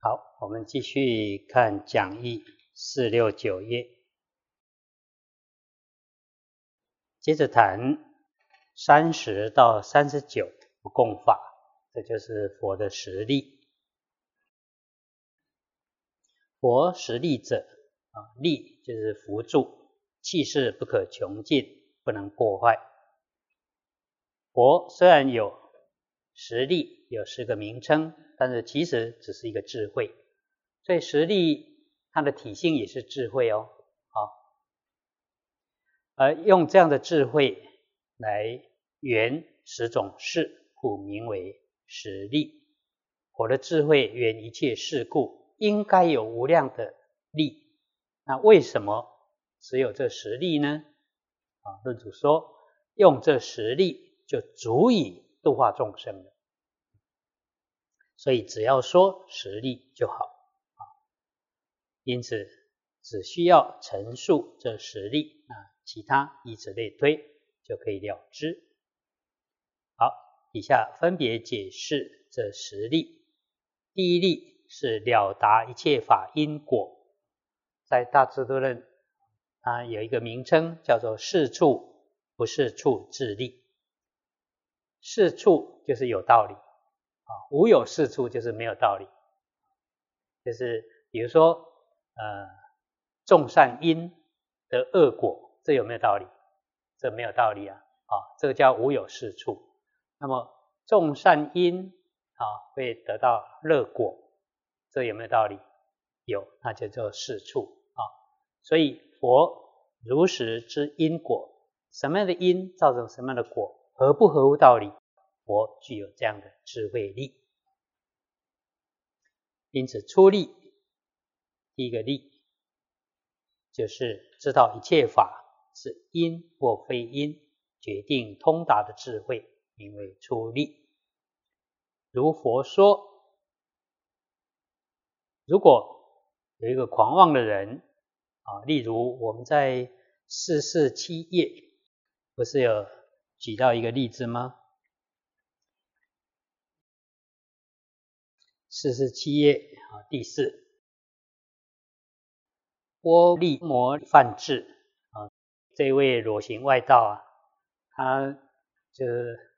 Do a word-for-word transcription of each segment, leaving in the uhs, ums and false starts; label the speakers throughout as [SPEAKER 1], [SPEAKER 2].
[SPEAKER 1] 好，我们继续看讲义四六九页，接着谈三十到三十九不共法，这就是佛的实力。佛实力者，啊，力就是扶助，气势不可穷尽，不能破坏。佛虽然有实力，有十个名称，但是其实只是一个智慧，所以实力它的体性也是智慧哦。好，而用这样的智慧来圆十种事，故名为实力。佛的智慧圆一切事故，应该有无量的力。那为什么只有这十力呢？啊，论主说，用这十力就足以度化众生了。所以只要说实力就好啊，因此只需要陈述这实力，那其他以此类推就可以了之。好，以下分别解释这十力。第一力是了达一切法因果，在大智度论它有一个名称叫做是处不是处智力。是处就是有道理啊，无有是处就是没有道理。就是比如说，呃，种善因得恶果，这有没有道理？这没有道理啊，啊，这个叫无有是处。那么种善因啊，会得到乐果，这有没有道理？有，那就叫是处啊。所以佛如实知因果，什么样的因造成什么样的果，合不合乎道理？佛具有这样的智慧力。因此出力，第一个力就是知道一切法是因或非因，决定通达的智慧，名为出力。如佛说，如果有一个狂妄的人啊，例如我们在四四七页不是有举到一个例子吗？四十七页啊，第四，波利摩梵志啊，这位裸行外道啊，他就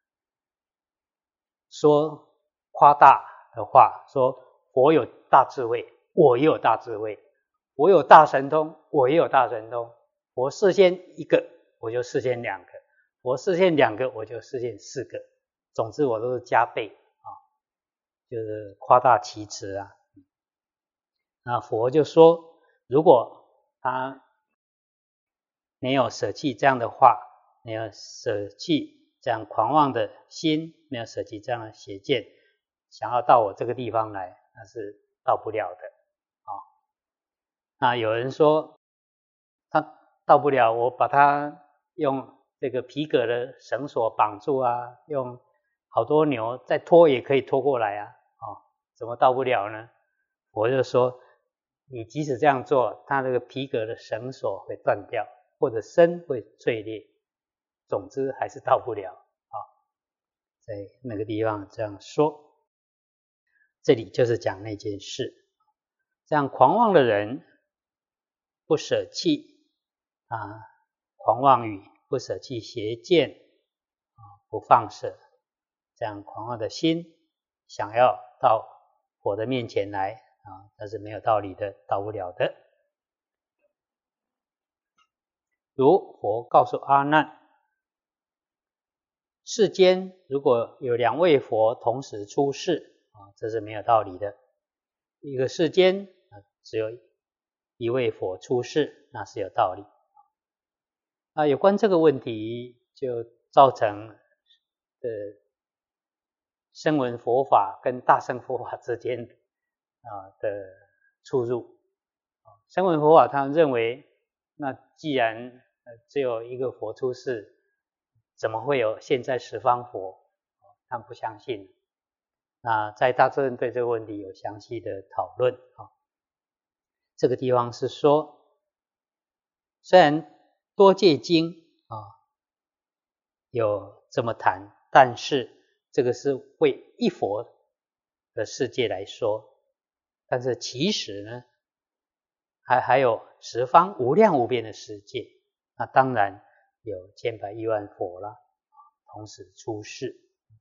[SPEAKER 1] 说夸大的话，说佛有大智慧，我也有大智慧；我有大神通，我也有大神通。佛示现一个，我就示现两个；佛示现两个，我就示现四个。总之，我都是加倍。就是夸大其词啊。那佛就说，如果他没有舍弃这样的话，没有舍弃这样狂妄的心，没有舍弃这样的邪见，想要到我这个地方来，那是到不了的啊。那有人说，他到不了，我把他用这个皮革的绳索绑住啊，用好多牛再拖也可以拖过来啊。怎么到不了呢？我就说，你即使这样做，它这个皮革的绳索会断掉，或者身会碎裂，总之还是到不了啊。在那个地方这样说，这里就是讲那件事。这样狂妄的人不舍弃啊，狂妄语，不舍弃邪见啊，不放舍这样狂妄的心，想要到佛的面前来啊，但是没有道理的，到不了的。如佛告诉阿难，世间如果有两位佛同时出世啊，这是没有道理的。一个世间只有一位佛出世，那是有道理。啊，有关这个问题，就造成的声闻佛法跟大乘佛法之间啊的出入。声闻佛法他们认为，那既然只有一个佛出世，怎么会有现在十方佛？他们不相信。那在大智论对这个问题有详细的讨论啊。这个地方是说，虽然多戒经啊有这么谈，但是这个是为一佛的世界来说但是其实呢，还还有十方无量无边的世界，那当然有千百亿万佛啦，同时出世。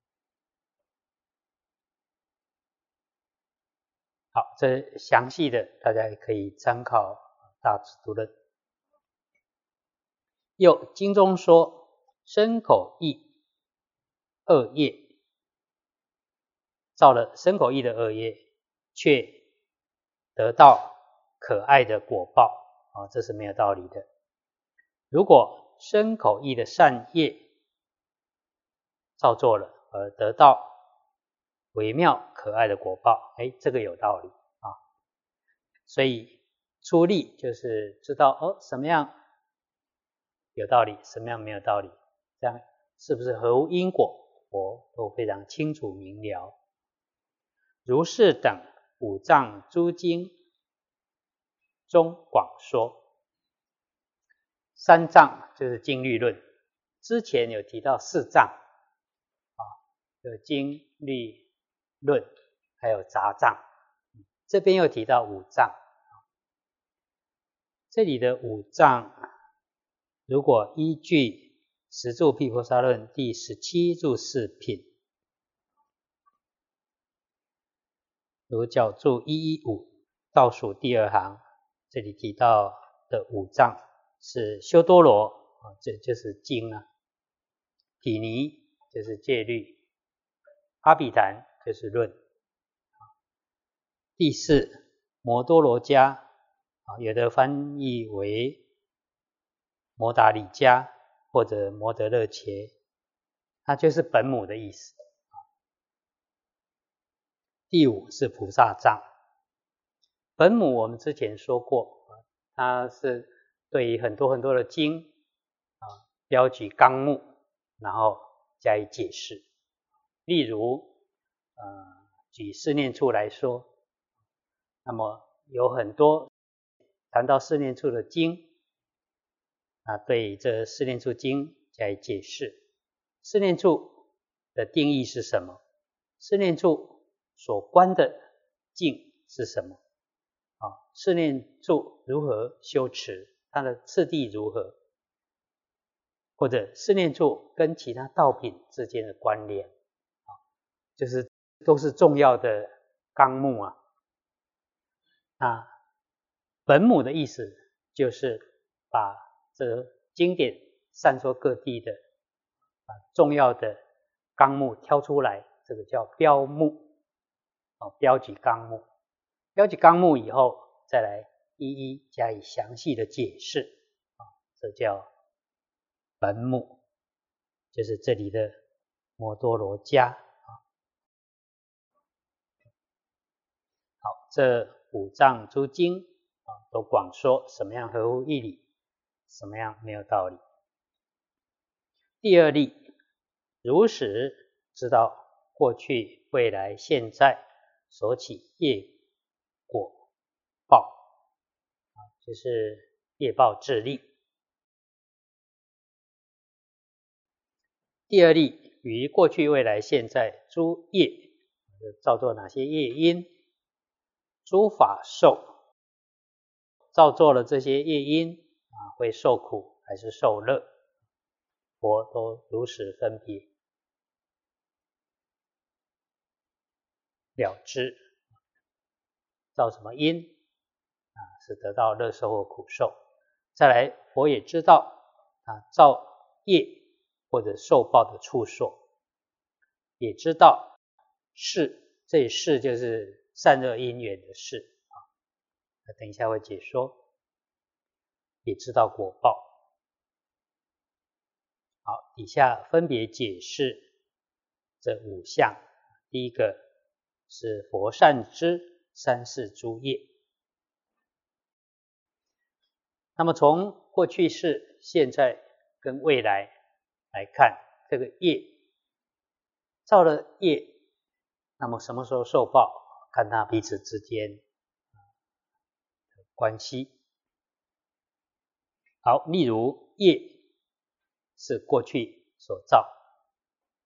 [SPEAKER 1] 好，这详细的大家也可以参考《大智度论》。又经中说，身口意恶业，造了身口意的恶业，却得到可爱的果报啊，这是没有道理的。如果身口意的善业造作了，而得到微妙可爱的果报，哎，这个有道理啊。所以出力就是知道哦，什么样有道理，什么样没有道理，这样是不是合乎因果，我都非常清楚明了。如是等五藏诸经中广说，三藏就是经律论，之前有提到四藏啊，有经律论，还有杂藏，这边又提到五藏。这里的五藏，如果依据十住毗婆沙论第十七住四品，如角注一一五倒数第二行，这里提到的五藏是修多罗啊，这就是经啊；毗尼就是戒律；阿毗昙就是论。第四，摩多罗迦啊，有的翻译为摩达里迦或者摩德勒切，它就是本母的意思。第五是菩萨藏，本母我们之前说过，它是对于很多很多的经啊标举纲目，然后加以解释。例如，呃，举四念处来说，那么有很多谈到四念处的经啊，对这四念处经加以解释。四念处的定义是什么？四念处所观的境是什么？啊，四念处如何修持？它的次第如何？或者四念处跟其他道品之间的关联？啊，就是都是重要的纲目啊。那本母的意思就是把这经典散说各地的啊重要的纲目挑出来，这个叫标目。哦，标举纲目，标举纲目以后，再来一一加以详细的解释，啊，这叫本目，就是这里的摩多罗迦。啊，好，这五藏诸经啊，都广说什么样合乎义理，什么样没有道理。第二例，如实知道过去、未来、现在所起业果报，啊，就是业报智力。第二例，于过去、未来、现在诸业，造作哪些业因？诸法受，造作了这些业因啊，会受苦还是受乐？佛都如实分别了知。造什么因啊，是得到乐受或苦受。再来，佛也知道啊，造业或者受报的处所，也知道事，这事就是善恶因缘的事啊，等一下会解说。也知道果报。好，底下分别解释这五项。第一个是佛善知三世诸业。那么从过去世、现在跟未来来看，这个业造了业，那么什么时候受报？看它彼此之间的关系。好，例如业是过去所造，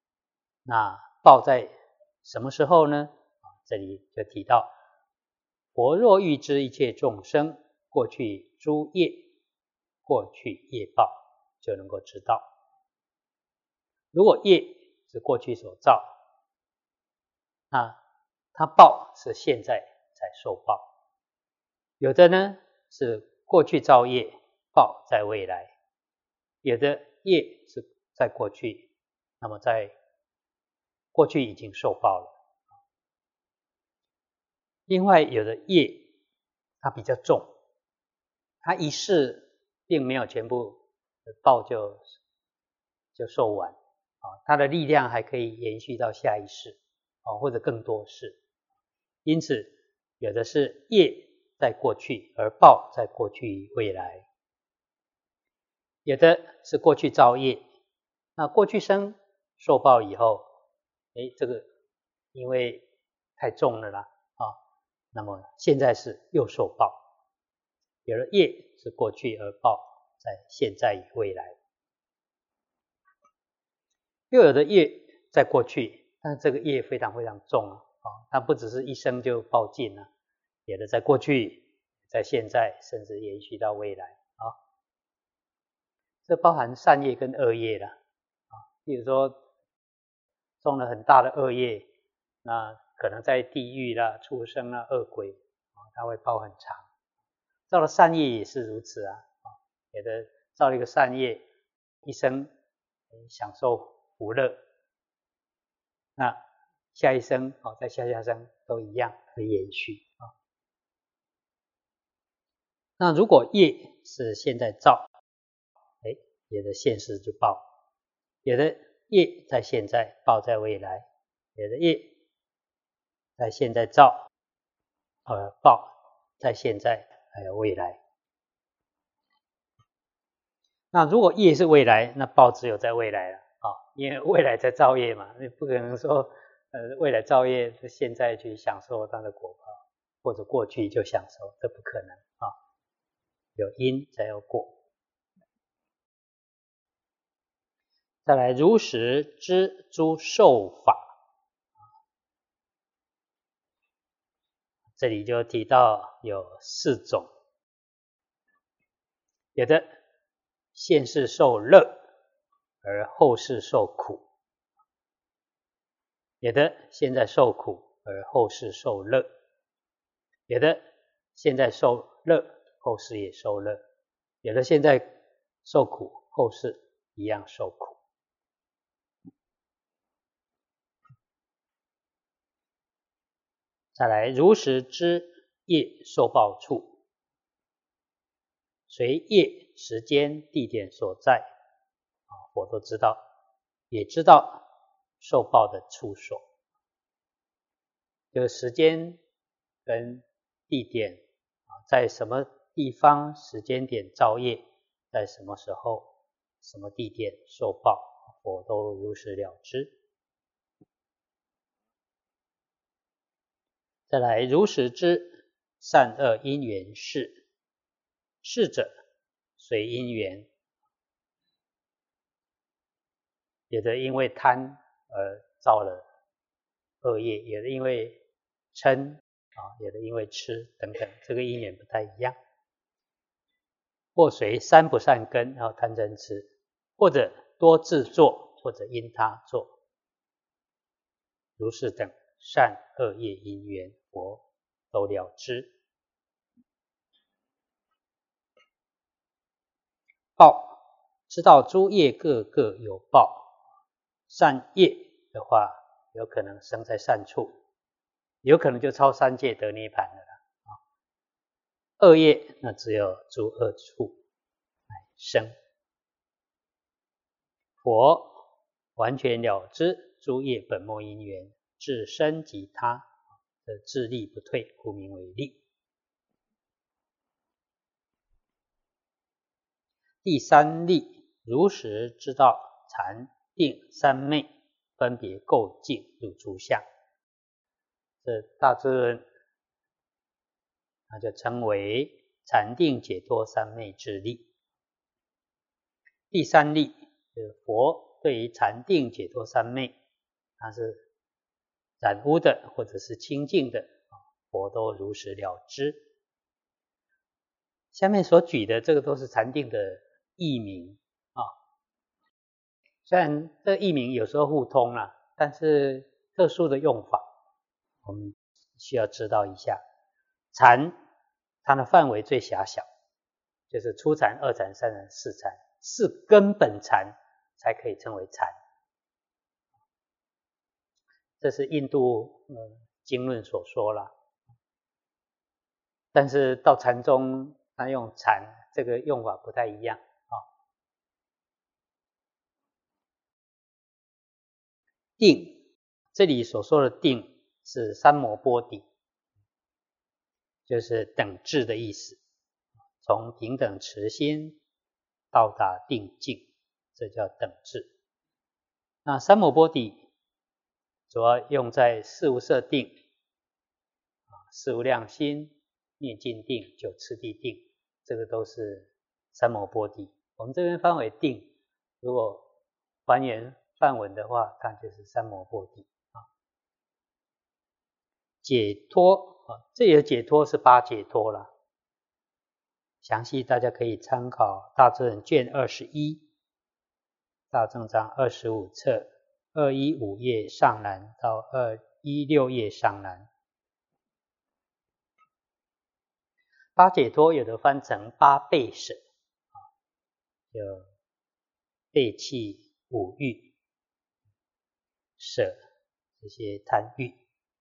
[SPEAKER 1] 那报在什么时候呢？这里就提到佛若欲知一切众生过去诸业、过去业报，就能够知道。如果业是过去所造，那它报是现在才受报。有的呢是过去造业，报在未来；有的业是在过去，那么在过去已经受报了。另外有的业它比较重，它一世并没有全部报就就受完啊，它的力量还可以延续到下一世啊，或者更多世。因此有的是业在过去，而报在过去未来；有的是过去造业，那过去生受报以后，诶，这个因为太重了啦啊，那么现在是又受报。有的业是过去而报在现在与未来，又有的业在过去，但是这个业非常非常重啊，它不只是一生就报尽了，有的在过去，在现在，甚至延续到未来啊。这包含善业跟恶业啦啊，比如说种了很大的恶业，那可能在地狱啦、畜生啦、恶鬼啊，它会报很长。造了善业也是如此啊，有的造了一个善业，一生享受福乐，那下一生哦，在下下生都一样会延续啊。那如果业是现在造，哎，有的现世就报；有的业在现在，报在未来；有的业在现在造，呃，报在现在还有未来。那如果业是未来，那报只有在未来了啊，因为未来在造业嘛，你不可能说呃未来造业现在去享受它的果报，或者过去就享受，这不可能啊。有因才有果。再来，如实知诸受法，这里就提到有四种，有的现世受乐，而后世受苦；有的现在受苦，而后世受乐；有的现在受乐，后世也受乐；有的现在受苦，后世一样受苦。再来，如实知业受报处，随业时间地点所在啊，我都知道，也知道受报的处所，就是时间跟地点啊，在什么地方时间点造业，在什么时候什么地点受报，我都如实了知。再来，如实知善恶因缘事，事者随因缘，有的因为贪而造了恶业，有的因为嗔啊，有的因为痴等等，这个因缘不太一样。或随三不善根，然后贪嗔痴，或者多自作，或者因他作，如是等善恶业因缘，我都了知。报，知道诸业各各有报，善业的话，有可能生在善处，有可能就超三界得涅槃了啦。恶业那只有诸恶处来生。佛完全了知诸业本末因缘，自身及他的自力不退，故名为力。第三力，如实知道禅定三昧分别构境入诸相，这大智论那就称为禅定解脱三昧之力。第三力就是佛对于禅定解脱三昧，它是染污的或者是清净的， 佛都如实了知。下面所举的这个都是禅定的译名啊，虽然这译名有时候互通啦，但是特殊的用法我们需要知道一下。禅它的范围最狭小，就是初禅、二禅、三禅、四禅，是根本禅才可以称为禅。这是印度、呃、经论所说啦。但是到禅宗，他用禅这个用法不太一样啊。定，这里所说的定是三摩波底，就是等至的意思，从平等持心到达定境，这叫等至。那三摩波底主要用在四无色定、四无量心、灭尽定、九次第定，这个都是三摩波底。我们这边翻为定，如果还原梵文的话，它就是三摩波底啊。解脱啊，这里的解脱是八解脱啦，详细大家可以参考《大正卷二十一》《大正章》二十五册二一五页上栏到二一六页上栏。八解脱有的翻成八备舍，有背弃五欲，舍这些贪欲，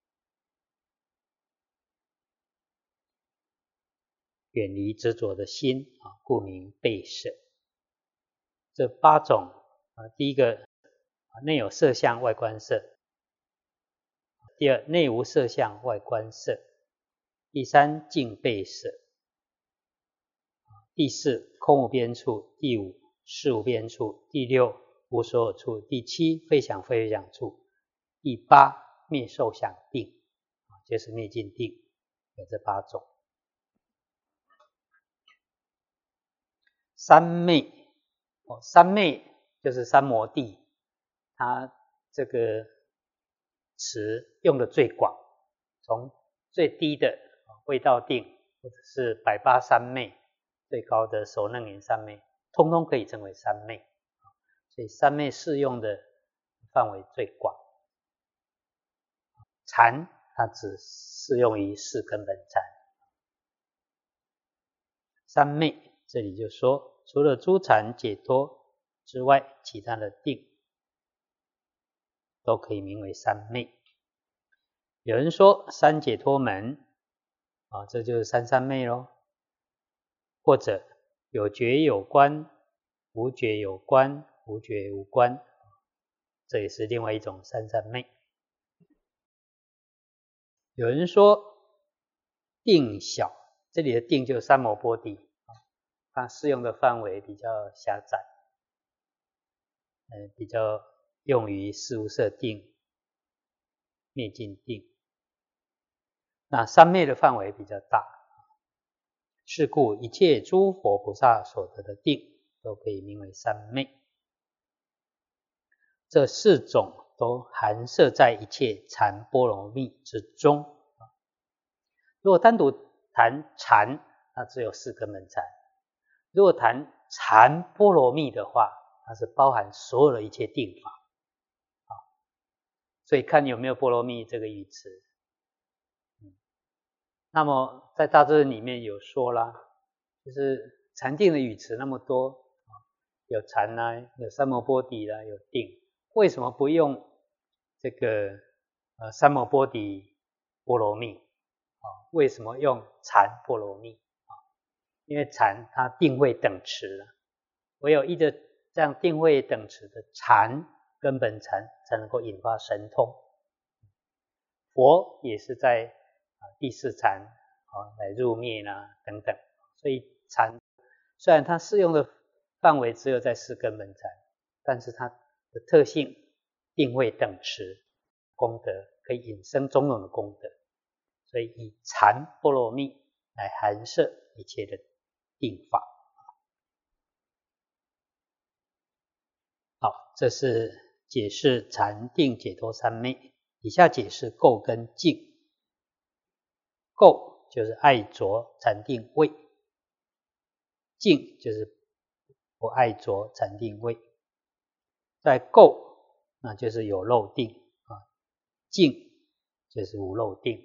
[SPEAKER 1] 远离执着的心，故名备舍。这八种，第一个内有色相外观色，第二内无色相外观色，第三净备舍，第四空无边处，第五事无边处，第六无所有处，第七非想非非想处，第八灭受想定，就是灭尽定，有这八种。三昧，哦，三昧就是三摩地，它这个词用的最广，从最低的味道定，或者是百八三昧，最高的首楞严三昧，通通可以称为三昧。所以三昧适用的范围最广。禅它只适用于四根本禅。三昧这里就说，除了诸禅解脱之外，其他的定都可以名为三昧。有人说三解脱门啊，这就是三三昧咯，或者有觉有观，无觉有观，无觉无观，这也是另外一种三三昧。有人说定小，这里的定就是三摩波底，它适用的范围比较狭窄，呃，比较用于事无色定、灭尽定。那三昧的范围比较大，是故一切诸佛菩萨所得的定都可以名为三昧。这四种都含摄在一切禅波罗蜜之中。如果单独谈禅，那只有四根本禅；如果谈禅波罗蜜的话，它是包含所有的一切定法。所以看有没有波罗蜜这个语词。那么在大智里面有说啦，就是禅定的语词那么多，有禅啦，有三摩波底啦，有定，为什么不用这个呃三摩波底波罗蜜啊？为什么用禅波罗蜜啊？因为禅它定慧等持了，唯有依着这样定慧等持的禅根本禅，才能够引发神通。佛也是在第四禅来入灭啦等等，所以禅虽然它适用的范围只有在四根本禅，但是它的特性定慧等持，功德可以引生种种的功德，所以以禅波罗蜜来含摄一切的定法。好，这是解释禅定解脱三昧。以下解释垢跟净。 垢就是爱着禅定位，净就是不爱着禅定位。在垢那就是有漏定啊，净就是无漏定。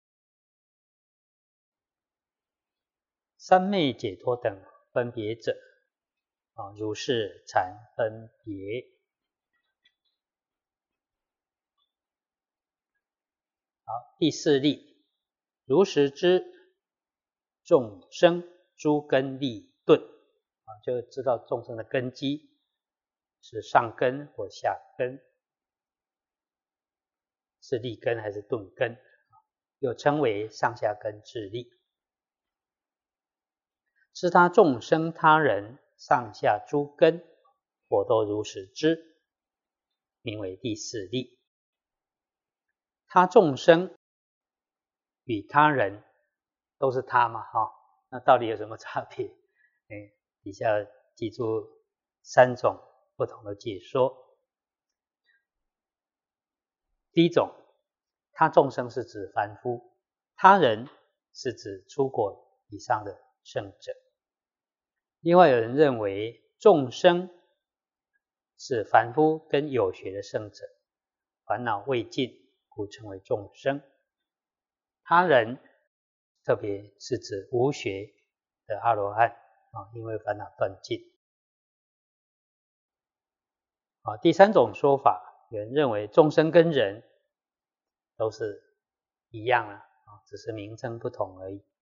[SPEAKER 1] 三昧解脱等分别者啊，如是禅分别。好，第四例，如实知众生诸根利钝啊，就知道众生的根基是上根或下根，是利根还是钝根，又称为上下根智利。知他众生他人上下诸根，我都如实知，名为第四例。他众生与他人都是他嘛，哈、哦，那到底有什么差别？哎，底下记住三种不同的解说。第一种，他众生是指凡夫，他人是指出果以上的圣者。另外有人认为众生是凡夫跟有学的圣者，烦恼未尽，故称为众生。他人特别是指无学的阿罗汉啊，因为烦恼断尽。啊，第三种说法，有人认为众生跟人都是一样啊，只是名称不同而已。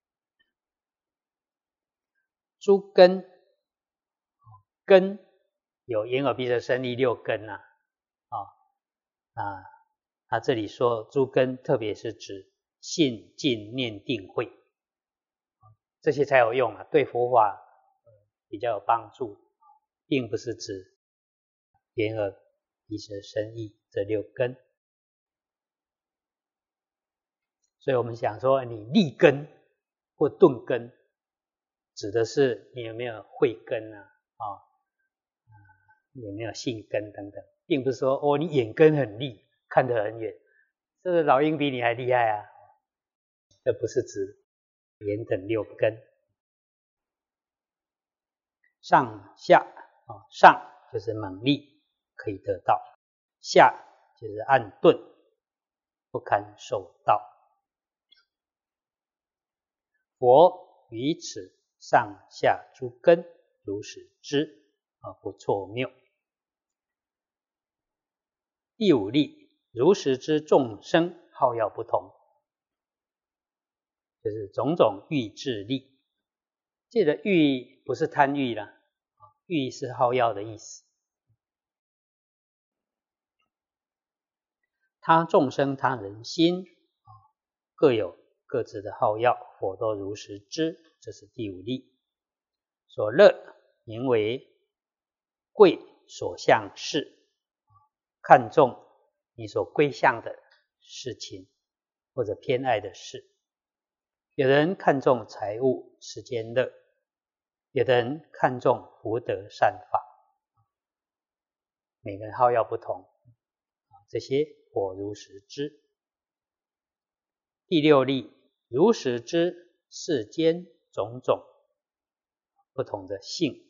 [SPEAKER 1] 诸根，根有眼耳鼻舌身意六根啊，啊，啊，他这里说诸根，特别是指信、静、念、定、慧，这些才有用啊，对佛法比较有帮助，并不是指眼耳鼻舌身意这六根。所以我们想说，你利根或钝根，指的是你有没有慧根啊，啊、哦，有没有信根等等，并不是说哦，你眼根很利，看得很远，这个老鹰比你还厉害啊，这不是指眼等六根。上下啊，上就是猛力可以得到，下就是暗钝不堪受到。佛于此上下诸根如实知而不错谬。第五例，如实知众生好药不同，就是种种欲智力。这个欲不是贪欲啦，欲是好药的意思。他众生他人心各有各自的好药，佛都如实知，这是第五例。所乐名为贵所向事，看重你所归向的事情或者偏爱的事。有人看重财物世间乐，有的人看重福德善法，每个人好药不同，这些佛如实知。第六例，如实知世间种种不同的性。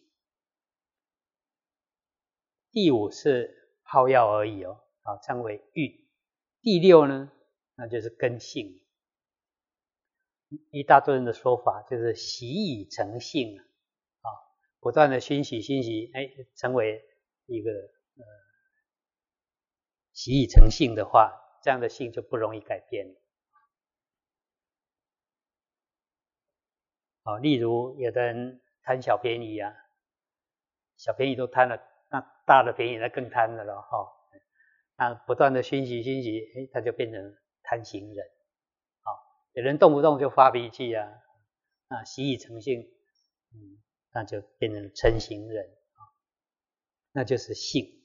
[SPEAKER 1] 第五是好药而已哦，啊，称为欲。第六呢，那就是根性。一大堆人的说法就是习以成性啊，不断的熏习熏习，哎，成为一个呃习以成性的话，这样的性就不容易改变了。啊，例如有的人贪小便宜啊，小便宜都贪了，那大的便宜那更贪了咯，哈、哦。那不断的熏习熏习，哎，他就变成贪行人。啊、哦，有人动不动就发脾气啊，啊，习以成性，嗯，那就变成嗔行人啊、哦，那就是性。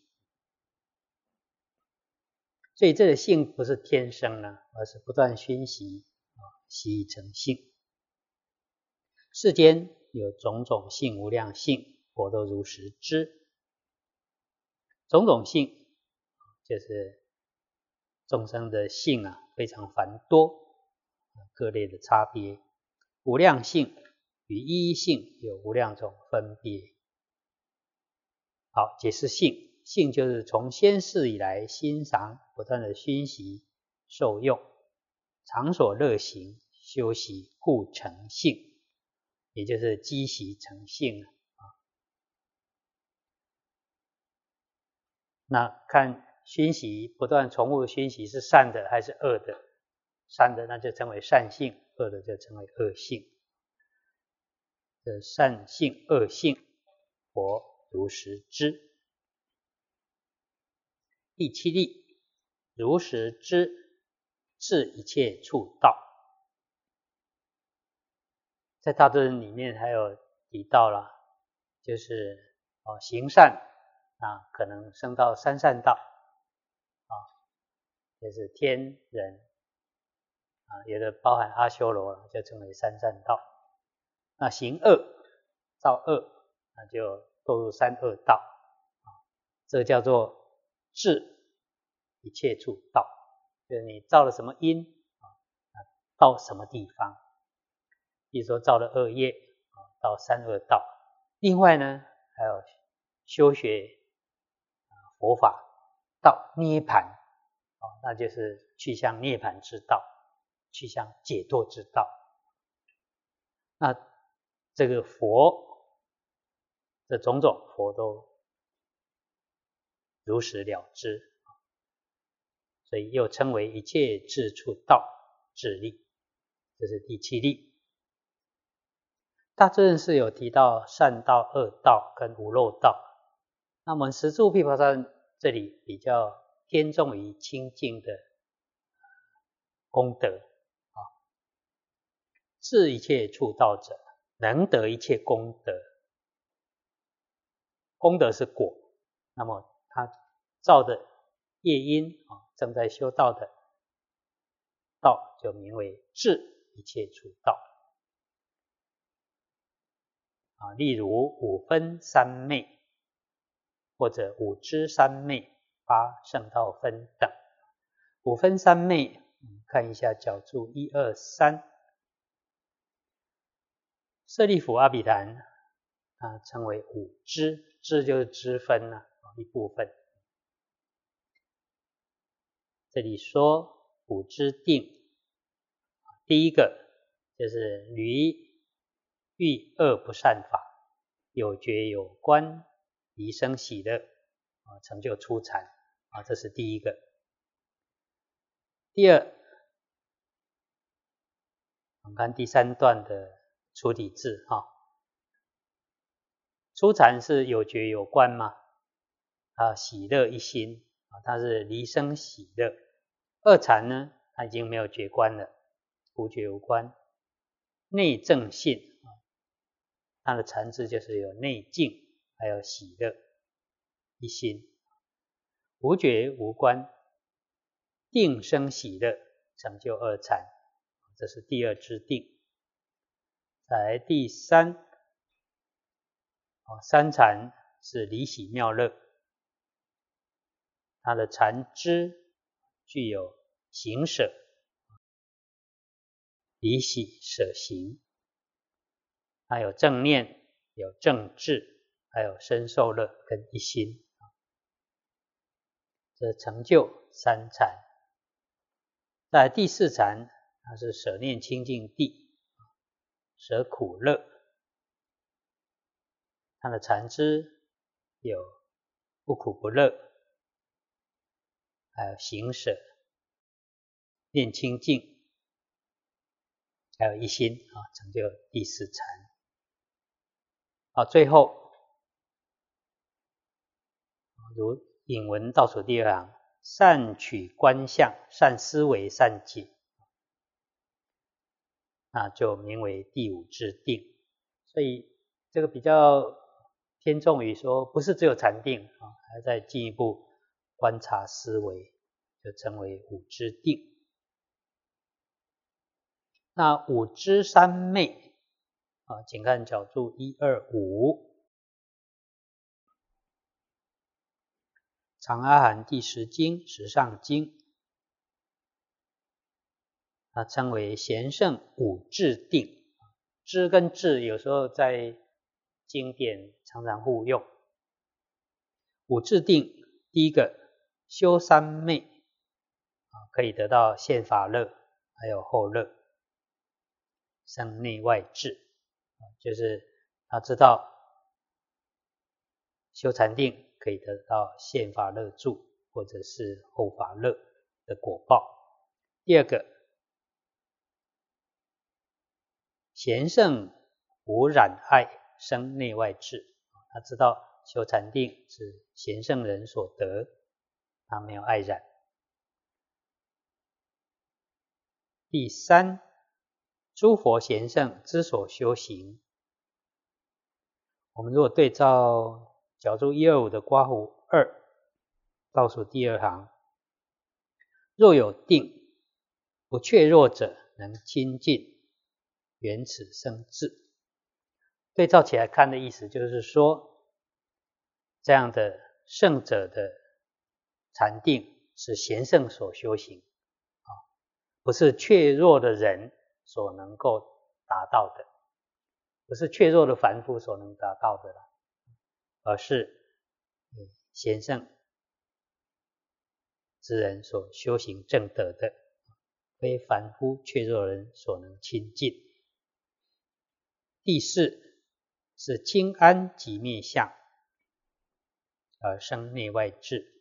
[SPEAKER 1] 所以这个性不是天生的，而是不断熏习啊，习以成性。世间有种种性无量性，佛都如实知。种种性就是众生的性啊，非常繁多各类的差别。无量性与一一性有无量种分别。好，解释性。性就是从先世以来欣赏不断的熏习受用，常所乐行修习故成性，也就是积习成性。那看熏习不断重复熏习是善的还是恶的？善的那就称为善性，恶的就称为恶性。这善性恶性佛如实知。第七例，如实知是一切处道。在大尊里面还有提到了，就是哦行善啊，可能升到三善道啊，就是天人啊，有的包含阿修罗就称为三善道。那行恶造恶，那就堕入三恶道啊，这个叫做至一切处道，就是你造了什么因啊，到什么地方。比如说造了恶业啊，到三恶道。另外呢，还有修学佛法到涅槃啊，那就是去向涅槃之道，去向解脱之道。那这个佛的种种，佛都如实了知，所以又称为一切智处道智力。这是第七例。大尊是有提到善道、恶道跟无漏道。那我们十住毗婆沙这里比较偏重于清净的功德啊，至一切处道者，能得一切功德。功德是果，那么他造的业因啊，正在修道的道，就名为至一切处道。啊，例如五分三昧，或者五支三昧、八圣道分等。五分三昧，看一下角注一二三。舍利弗阿毗昙啊，称为五支，支就是支分啊，一部分。这里说五支定，第一个就是离欲恶不善法，有觉有观，离生喜乐啊，成就初禅啊，这是第一个。第二，我们看第三段的出体字啊，初禅是有觉有观嘛，啊，喜乐一心啊，它是离生喜乐。二禅呢，它已经没有觉观了，无觉无观，内正信啊，它的禅字就是有内静，还有喜乐一心，无觉无观，定生喜乐，成就二禅，这是第二支定。再来第三，三禅是离喜妙乐，它的禅支具有行舍、离喜舍行，它有正念、有正智，还有身受乐跟一心，这成就三禅。在第四禅，它是舍念清净地，舍苦乐，它的禅支有不苦不乐，还有行舍、念清净，还有一心啊，成就第四禅。啊，最后如引文倒数第二行，善取观相，善思维，善解，那就名为第五支定。所以这个比较偏重于说，不是只有禅定啊，还再进一步观察思维，就称为五支定。那五支三昧啊，请看角注一二五。长阿含第十经、十上经它称为贤圣五智定。知跟智有时候在经典常常互用。五智定，第一个修三昧，可以得到现法乐，还有后乐，生内外智，就是他知道修禅定可以得到现法乐住，或者是后法乐的果报。第二个，贤圣无染爱，生内外智，他知道修禅定是贤圣人所得，他没有爱染。第三，诸佛贤圣之所修行。我们如果对照角注一二五的括弧二，倒数第二行，若有定，不怯弱者，能亲近，缘此生智。对照起来看的意思就是说，这样的圣者的禅定是贤圣所修行，不是怯弱的人所能够达到的，不是怯弱的凡夫所能达到的啦，而是贤圣之人所修行正德的，非凡夫怯弱人所能亲近。第四是清安即灭相，而生内外智，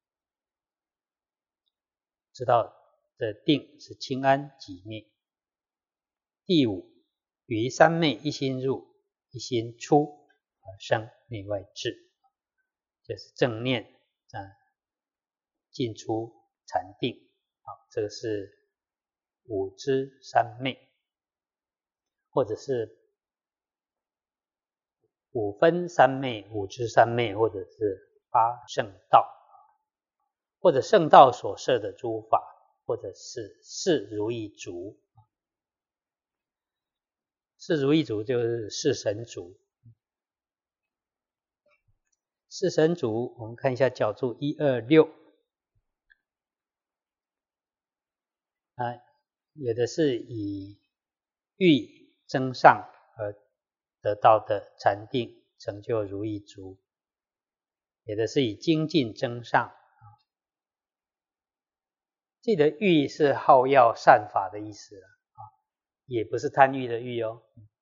[SPEAKER 1] 知道的定是清安即灭。第五，于三昧一心入，一心出，而生内外智，就是正念啊，进出禅定。好，这个是五支三昧，或者是五分三昧、五支三昧，或者是八圣道，或者圣道所设的诸法，或者是四如意足。四如意足就是四神足。四神足，我们看一下角注一二六。啊，有的是以欲增上而得到的禅定，成就如意足；有的是以精进增上。记得欲是好药善法的意思了，也不是贪欲的欲哦。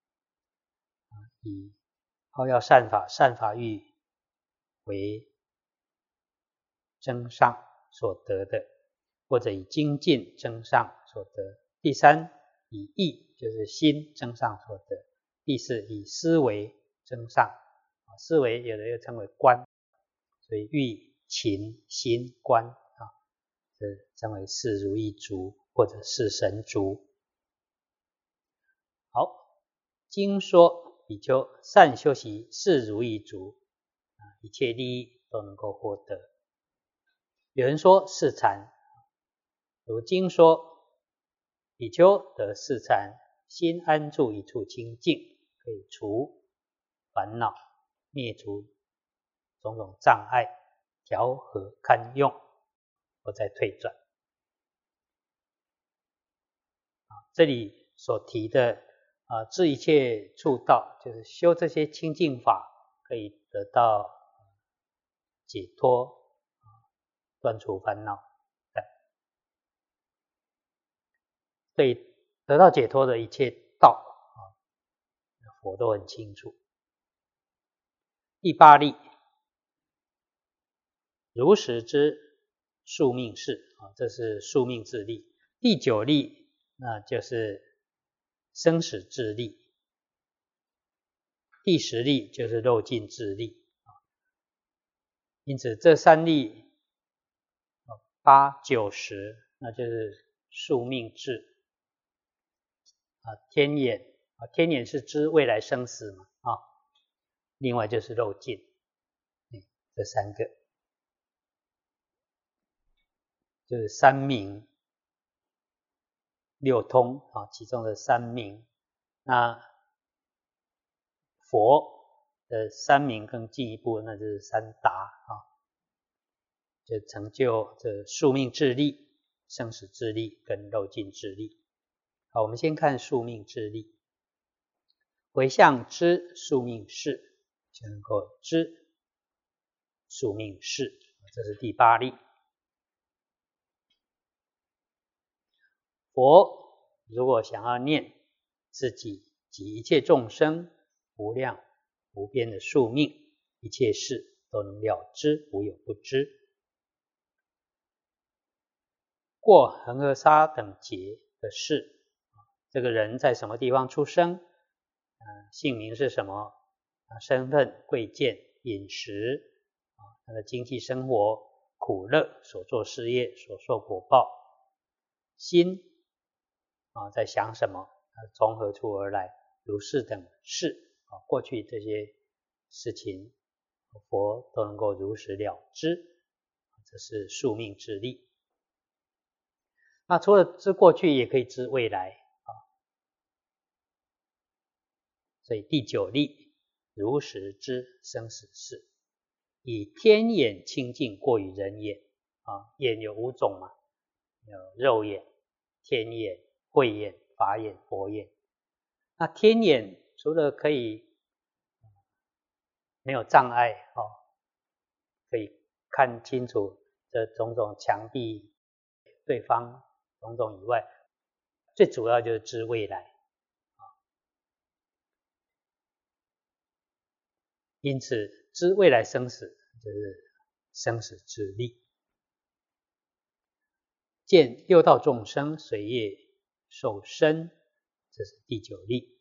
[SPEAKER 1] 以好药善法、善法欲为增上所得的，或者以精进增上所得。第三，以意就是心增上所得。第四，以思维增上，思维有的又称为观，所以欲勤心观啊，这称为四如意足或者四神足。好，经说比丘善修习四如意足，一切利益都能够获得。有人说四禅，如经说比丘得四禅，心安住一处清净，可以除烦恼，灭除种种障碍，调和堪用，不再退转。这里所提的啊，治一切处道，就是修这些清净法，可以得到解脱，断除烦恼。对，得到解脱的一切道啊，佛都很清楚。第八例，如实之宿命事啊，这是宿命之例。第九例，那就是生死之例。第十例就是肉尽之例。因此这三例八九十，那就是宿命智啊，天眼啊，天眼是知未来生死嘛啊，另外就是肉尽，嗯，这三个就是三明六通啊，其中的三明。那佛的三明更进一步，那就是三达啊，就成就这宿命智力、生死智力跟肉尽智力。 好，我们先看宿命智力。回向知宿命事，就能够知宿命事，这是第八例。佛如果想要念自己及一切众生无量无边的宿命，一切事都能了知，无有不知。过恒河沙等劫的事，这个人在什么地方出生，呃、姓名是什么，身份贵贱饮食，他的经济生活苦乐，所做事业所受果报，心啊在想什么，从何处而来，如是等事，啊过去这些事情佛都能够如实了知，这是宿命之力。那除了知过去，也可以知未来啊。所以第九例，如实知生死事，以天眼清净过于人眼啊。眼有五种嘛，有肉眼、天眼、慧眼、法眼、佛眼。那天眼除了可以没有障碍哦，可以看清楚这种种墙壁、对方种种以外，最主要就是知未来。因此知未来生死就是生死之力。见六道众生随业受生，这是第九例。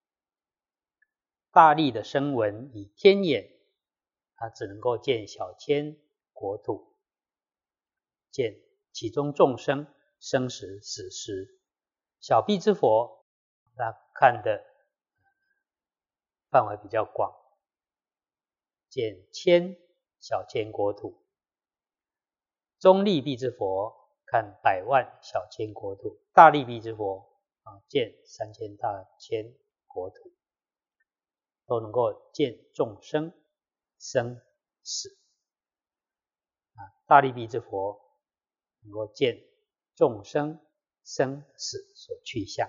[SPEAKER 1] 大力的声闻以天眼，他只能够见小千国土，见其中众生生时死时。小臂之佛，他看的范围比较广，见千小千国土。中力臂之佛看百万小千国土，大力臂之佛啊见三千大千国土，都能够见众生生死。啊，大力臂之佛能够见众生生死所去向。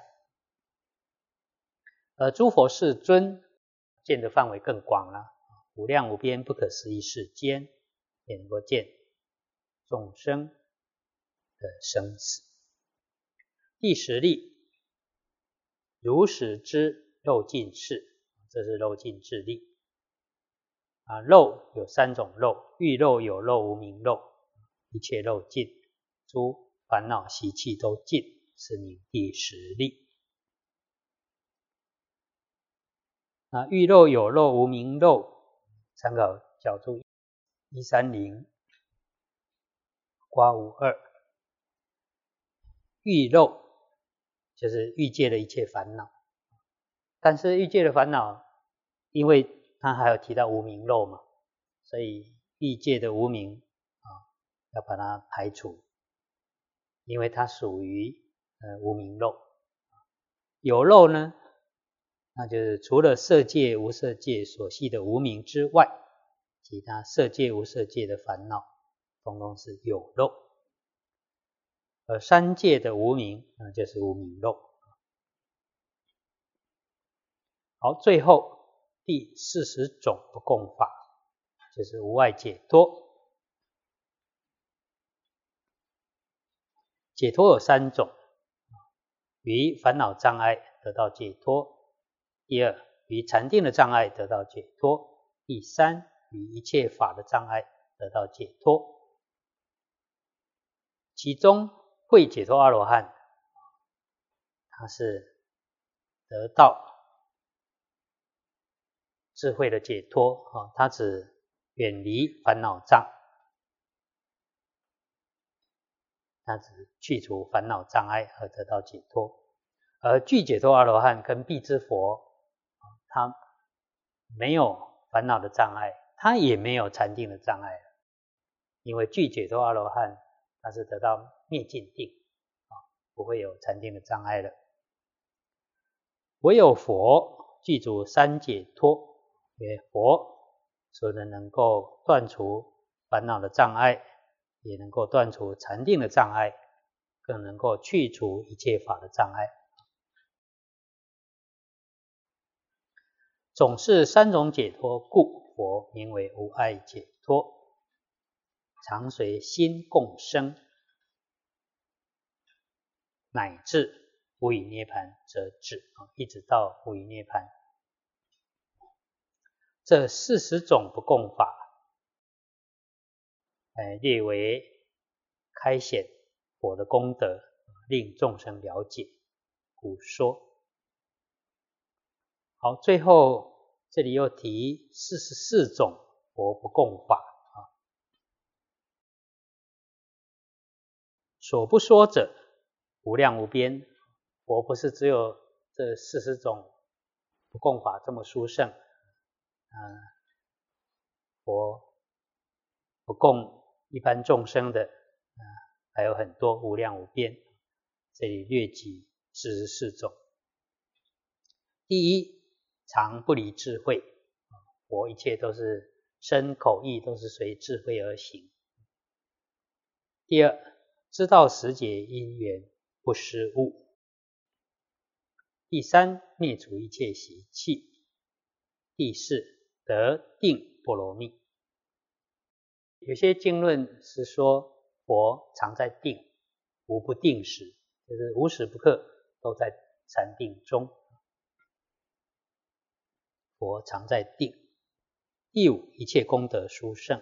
[SPEAKER 1] 而诸佛世尊见的范围更广了，无量无边不可思议世间，也能够见众生的生死。第十例，如实知漏尽事，这是漏尽智力。啊，漏有三种漏，欲漏、有漏、无明漏，一切漏尽，诸烦恼习气都尽，是名第十例。啊，欲漏、有漏、无明漏，参考角注一三零括五二。欲漏就是欲界的一切烦恼，但是欲界的烦恼，因为他还有提到无明漏嘛，所以欲界的无明啊，要把它排除，因为它属于呃无明漏。有漏呢，那就是除了色界、无色界所系的无明之外，其他色界、无色界的烦恼，统统是有漏。而三界的无明，那就是无明漏。好，最后第四十种不共法，就是无碍解脱。解脱有三种，于烦恼障碍得到解脱；第二，于禅定的障碍得到解脱；第三，于一切法的障碍得到解脱。其中慧解脱阿罗汉，他是得到智慧的解脱啊，他只远离烦恼障，他只去除烦恼障碍而得到解脱。而具解脱阿罗汉跟辟支佛，他没有烦恼的障碍，他也没有禅定的障碍，因为具解脱阿罗汉他是得到灭尽定，不会有禅定的障碍了。唯有佛具足三解脱，因为佛除了能够断除烦恼的障碍，也能够断除禅定的障碍，更能够去除一切法的障碍。 总是三种解脱故，佛名为无碍解脱，常随心共生，乃至无以涅槃则止，一直到无以涅槃。这四十种不共法，呃，列为开显佛的功德，令众生了解，故说。好，最后这里又提四十四种佛不共法啊。所不说者，无量无边。佛不是只有这四十种不共法这么殊胜，啊，佛不共一般众生的，啊，还有很多无量无边。这里略举四十四种。第一，常不离智慧，佛一切都是身口意都是随智慧而行。第二，知道时节因缘，不失误。第三，灭除一切习气。第四，得定波罗蜜。有些经论是说佛常在定，无不定时，就是无时不刻都在禅定中。佛常在定。第五，一切功德殊胜。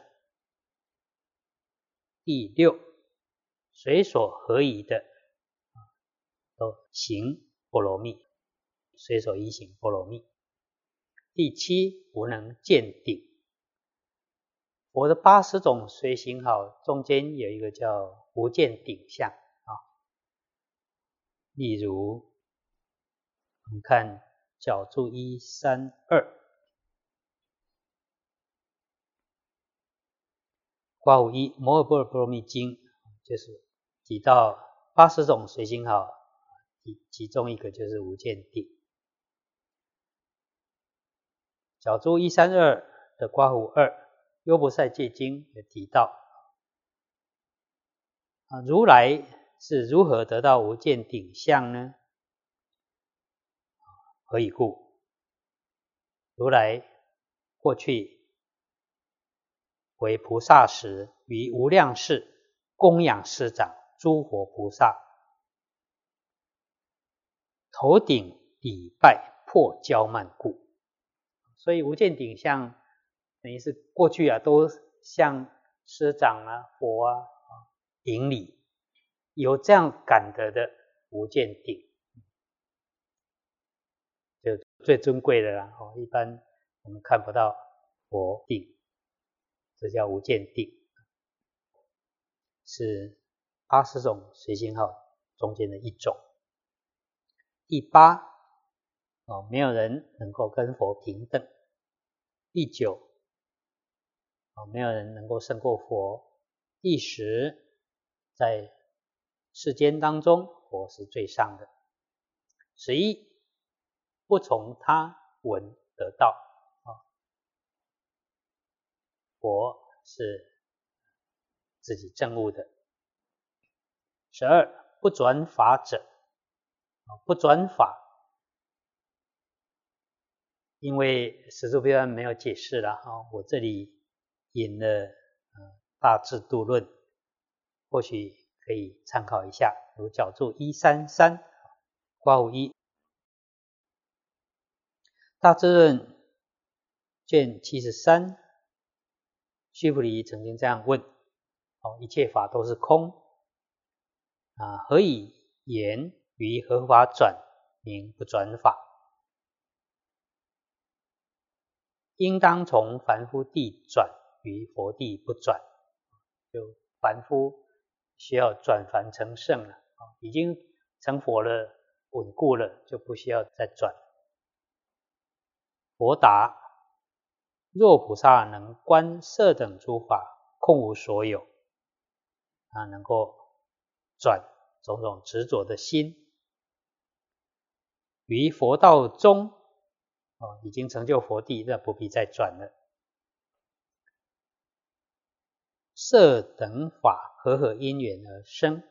[SPEAKER 1] 第六，随所合宜的都行波罗蜜，随所依行波罗蜜。第七，无能见顶。佛的八十种随行好，中间有一个叫无见顶相啊。例如，我们看角注一三二，括弧一摩诃般若波罗蜜经，就是提到八十种随行好，其其中一个就是无见顶。角注一三二的括弧二，优婆塞戒经也提到，啊，如来是如何得到无见顶相呢？何以故？如来过去为菩萨时，于无量世供养师长诸佛菩萨，头顶礼拜破骄慢故。所以无见顶相等于是过去啊都向师长啊佛啊顶礼，有这样感得的无见顶，就最尊贵的啦。一般我们看不到佛顶，这叫无见顶，是八十种随行好中间的一种。第八，哦，没有人能够跟佛平等。第九，哦，没有人能够胜过佛。第十，在世间当中，佛是最上的。十一，不从他闻得道，哦，佛是自己证悟的。十二，不转法者，哦，不转法，因为十住标案没有解释了啊，我这里引了呃大智度论，或许可以参考一下。如角注一三三，括弧一，大智论卷七十三，须菩提曾经这样问：哦，一切法都是空啊，何以言于何法转名不转法？应当从凡夫地转于佛地不转，就凡夫需要转凡成圣了，已经成佛了，稳固了，就不需要再转。佛答：若菩萨能观色等诸法空无所有，啊，能够转种种执着的心，于佛道中哦，已经成就佛地，那不必再转了。色等法和合因缘而生，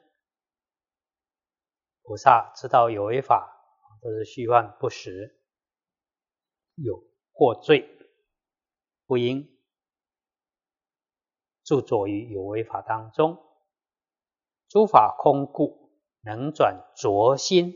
[SPEAKER 1] 菩萨知道有为法都是虚幻不实，有过罪，不应著着于有为法当中。诸法空故，能转浊心，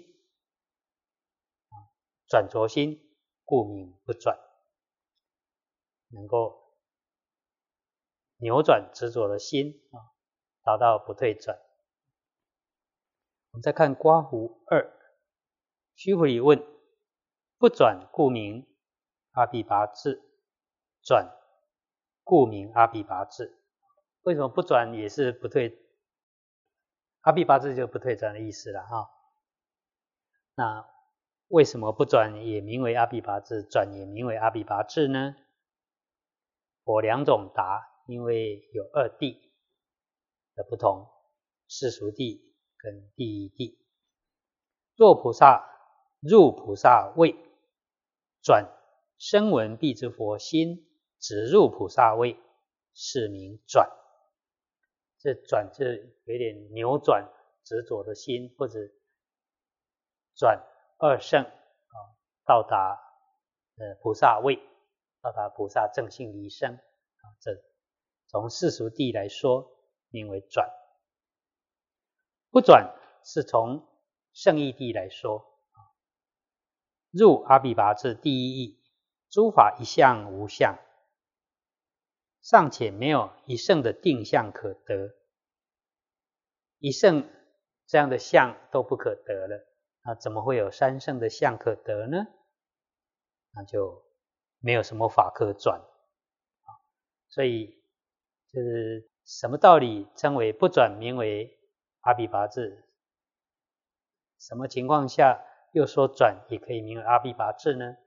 [SPEAKER 1] 转浊心故名不转，能够扭转执着的心，达到不退转。我们再看刮胡二，须菩提问：不转故名阿鞞跋致，转故名阿鞞跋致。为什么不转也是不退？阿鞞跋致就不退转的意思了哈。那为什么不转也名为阿鞞跋致，转也名为阿鞞跋致呢？我两种答，因为有二谛的不同，世俗谛跟第一谛。若菩萨入菩萨位，转声闻辟支佛心，直入菩萨位，是名转。这转是有点扭转执着的心，或者转二圣、啊、到达呃菩萨位，到达菩萨正性离生、啊、这从世俗谛来说名为转。不转是从圣义谛来说、啊、入阿鞞跋致第一义，诸法一相无相，尚且没有一圣的定相可得，一圣这样的相都不可得了，那怎么会有三圣的相可得呢？那就没有什么法可转。所以就是什么道理称为不转名为阿鞞跋致？什么情况下又说转也可以名为阿鞞跋致呢？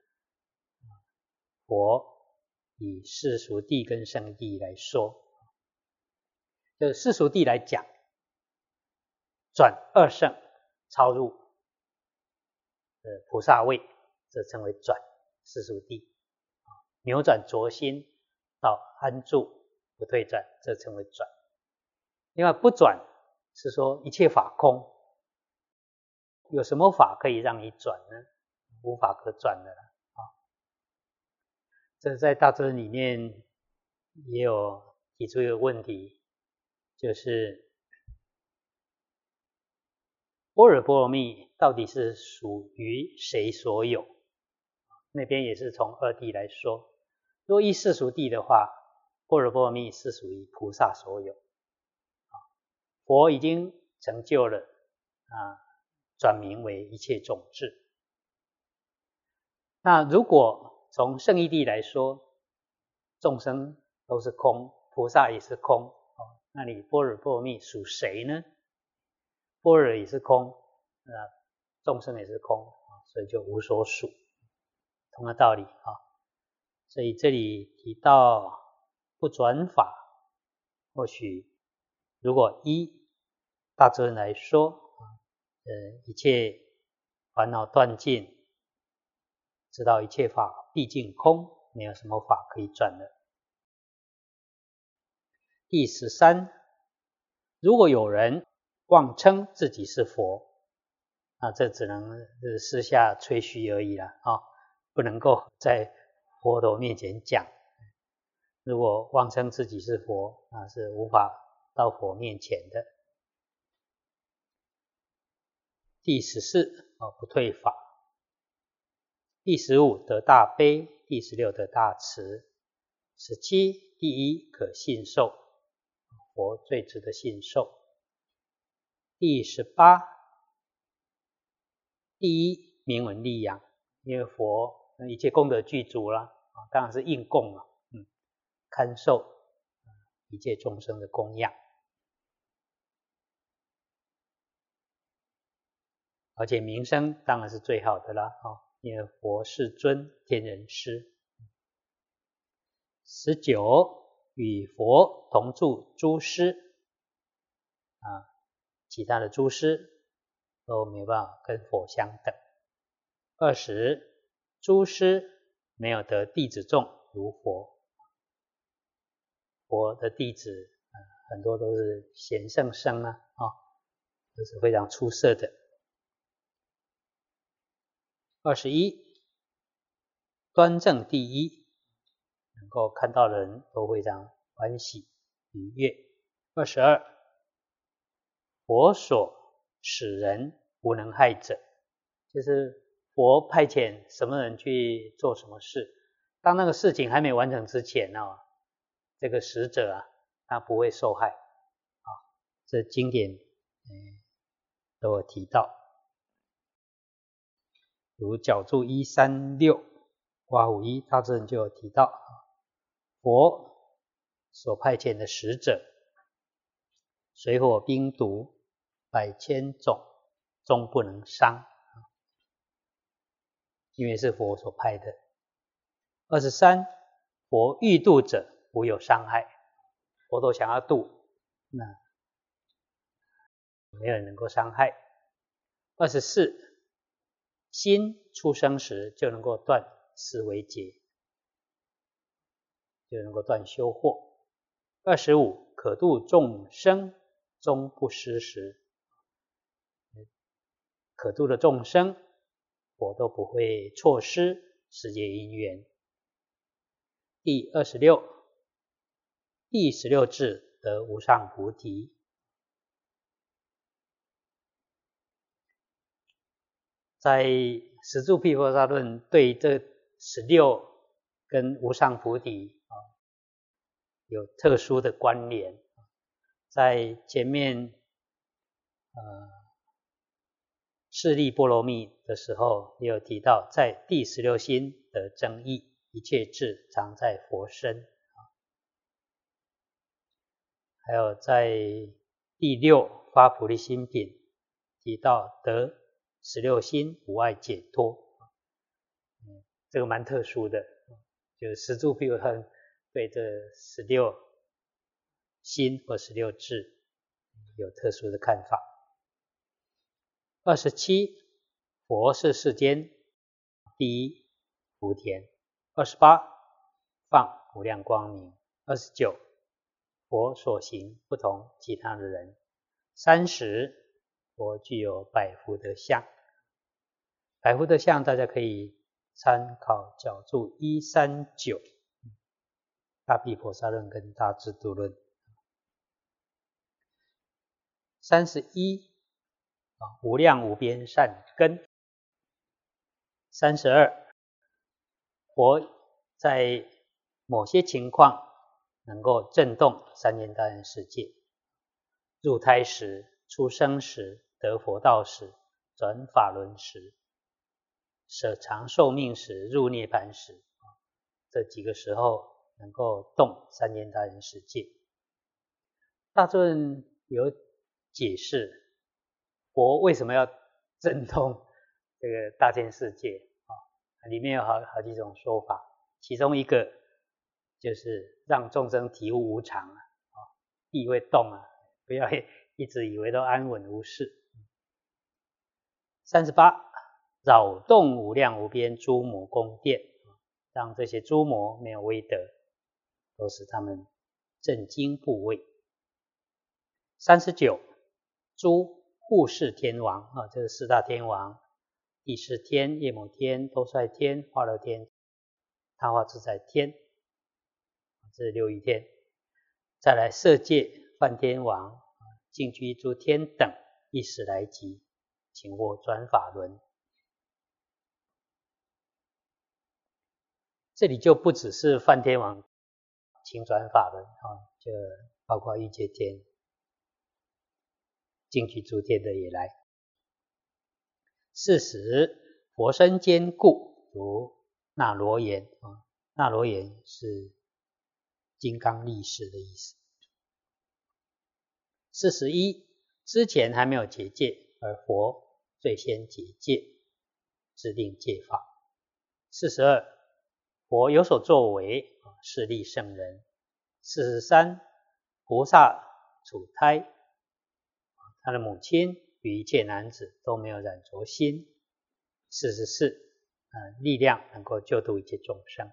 [SPEAKER 1] 佛以世俗谛跟圣谛来说，就世俗谛来讲，转二圣超入呃菩萨位，这称为转世俗谛；扭转浊心到安住不退转，这称为转。另外不转是说一切法空，有什么法可以让你转呢？无法可转的了啊。这在大智里面也有提出一个问题，就是般若波罗蜜到底是属于谁所有？那边也是从二谛来说。若依世俗谛的话，般若波罗蜜是属于菩萨所有。佛已经成就了啊，转名为一切种智。那如果从圣义谛来说，众生都是空，菩萨也是空，那你般若波罗蜜属谁呢？般若也是空，呃，众生也是空，所以就无所属，同样道理啊。所以这里提到不转法，或许如果依大智来说，呃，一切烦恼断尽，知道一切法毕竟空，没有什么法可以转的。第十三，如果有人妄称自己是佛，那这只能是私下吹嘘而已了啊，不能够在佛陀面前讲。如果妄称自己是佛，那是无法到佛面前的。第十四，不退法。第十五，得大悲。第十六，得大慈。十七，第一，可信受，佛最值得信受。第十八，第一，名闻利养，因为佛一切功德具足了，当然是应供了，嗯，堪受一切众生的供养，而且名声当然是最好的啦，因为佛世尊，天人师。十九，与佛同住诸师，啊，其他的诸师都没有办法跟佛相等。二十，诸师没有得弟子众如佛，佛的弟子、呃、很多都是贤圣生啊，哦，都是非常出色的。二十一， 端正第一，能够看到的人都非常欢喜愉悦。二十二，佛所使人无能害者，就是佛派遣什么人去做什么事，当那个事情还没完成之前哦，这个使者啊，他不会受害啊。这经典嗯都有提到，如角注一三六刮胡一大智人就有提到，佛所派遣的使者，水火冰毒百千种，终不能伤，因为是佛所派的。二十三，佛欲度者无有伤害，佛陀想要度，那没有人能够伤害。二十四，心出生时就能够断思维结，就能够断修惑。二十五，可度众生终不失时，可度的众生我都不会错失世界因缘。第二十六，第十六智得无上菩提。在十住毗婆沙论对这十六跟无上菩提啊有特殊的关联。在前面呃势力波罗蜜的时候也有提到，在第十六心得增益，一切智常在佛身。还有在第六发菩提心品提到得十六心无碍解脱，嗯，这个蛮特殊的，就是十住毗婆沙论对这十六心或十六智有特殊的看法。二十七，佛是世间第一福田。二十八，放无量光明。二十九，佛所行不同其他的人。三十，佛具有百福德相。百福德相大家可以参考角注一三九大毗婆沙论跟大智度论。三十一，无量无边善根。三十二，佛在某些情况能够震动三千大千世界，入胎时、出生时、得佛道时、转法轮时、舍长寿命时、入涅槃时，这几个时候能够动三千大千世界。大尊有解释佛为什么要震动这个大千世界啊？里面有好好几种说法，其中一个就是让众生体悟无常啊，地会动啊，不要一直以为都安稳无事。三十八，扰动无量无边诸魔宫殿，让这些诸魔没有威德，都使他们震惊怖畏。三十九，诸护世天王啊，这是四大天王：地释天、夜摩天、兜率天、化乐天、他化自在天，这是六欲天。再来色界梵天王、净居诸天等，一时来集，请获转法轮。这里就不只是梵天王请转法轮啊，就包括欲界天、净居诸天的也来。四十，佛身坚固，如那罗延啊，那罗延是金刚力士的意思。四十一，之前还没有结界，而佛最先结界，制定戒法。四十二，佛有所作为，势利圣人。四十三，菩萨处胎，他的母亲与一切男子都没有染着心。四十四，呃，力量能够救度一切众生。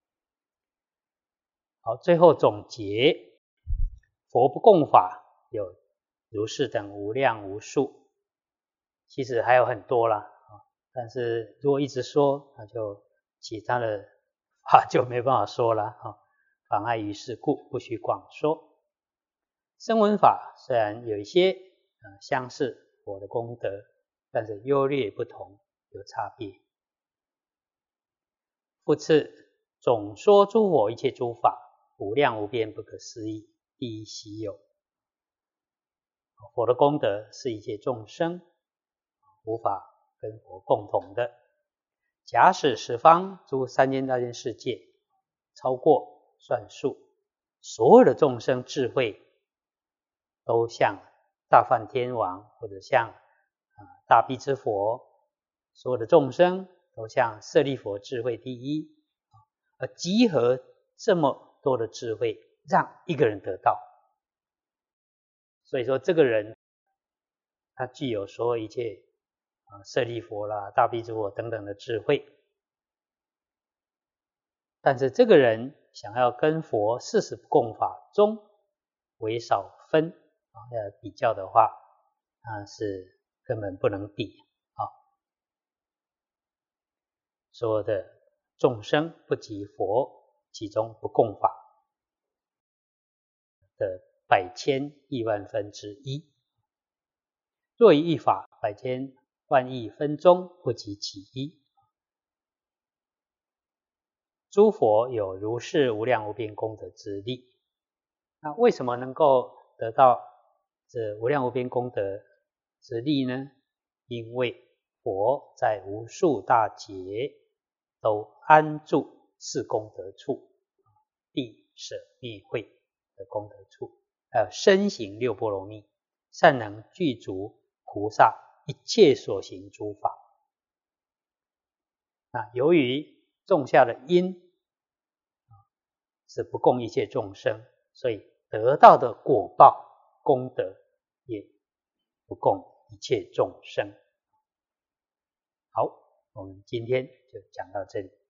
[SPEAKER 1] 好，最后总结，佛不共法有如是等无量无数，其实还有很多啦，但是如果一直说，那就其他的话就没办法说了啊。妨碍于事故，不许广说。声闻法虽然有一些呃相似佛的功德，但是优劣不同，有差别。复次，总说诸佛一切诸法，无量无边，不可思议，第一稀有。佛的功德是一切众生无法跟佛共同的。假使十方诸三千大千世界超过算数，所有的众生智慧都像大梵天王，或者像、呃、大臂之佛，所有的众生都像舍利佛智慧第一，而集合这么多的智慧，让一个人得到。所以说这个人他具有所有一切啊舍利佛啦、大臂之佛等等的智慧，但是这个人想要跟佛四十不共法中为少分啊，要比较的话，那是根本不能比啊。所有的众生不及佛其中不共法的百千亿万分之一。若以一法，百千万亿分中不及其一。诸佛有如是无量无边功德之力。那为什么能够得到这无量无边功德之力呢？因为佛在无数大劫都安住四功德处，地舍灭慧的功德处，还有身行六波罗蜜，善能具足菩萨一切所行诸法。那由于种下的因是不共一切众生，所以得到的果报功德也不共一切众生。好，我们今天就讲到这里。